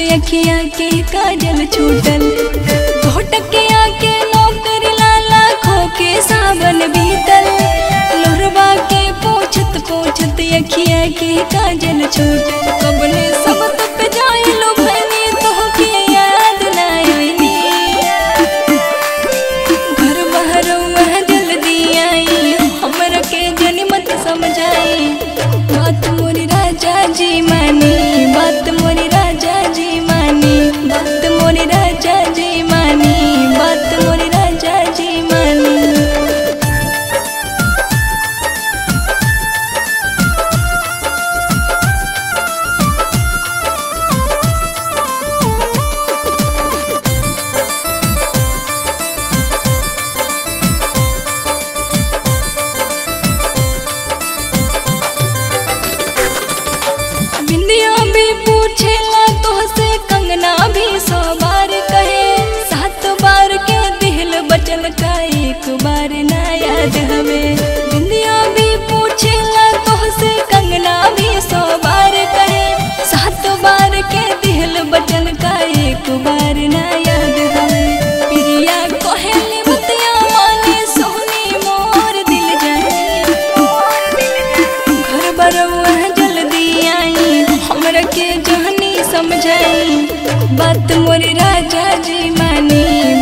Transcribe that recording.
अखिया के काजल छूटल घोटकिया के नौकर लाला खो के सावन बीतल लोरबा के पोछत पोछत अखिया के काजल छूटल कबने सब तक जाइलो भनी तोहके याद ना आईनी घर बहरौआ जल्दी आई हमरा के जनी मत समझाई बात मोरी राजा जी मानी बात मोरी राजा जी मानी बात मोरी राजा जी मानी बात मोरी राजा जी मानी बिंदिया भी पूछेला तोहसे कंगना भी 100 बार कहे 7 बार के दिल बचल का एक बार ना याद हमें बिंदिया भी पूछेला तोहसे कंगना भी 100 बार कहे 7 बार के दिल बचल का एक बार ना याद हमें प्रिया कहेली बतिया माने सोनी मोर दिल जानी घर बरौआ जल्दी आई हमरा के जहनी समझाई बात मोरी राजा जी मानी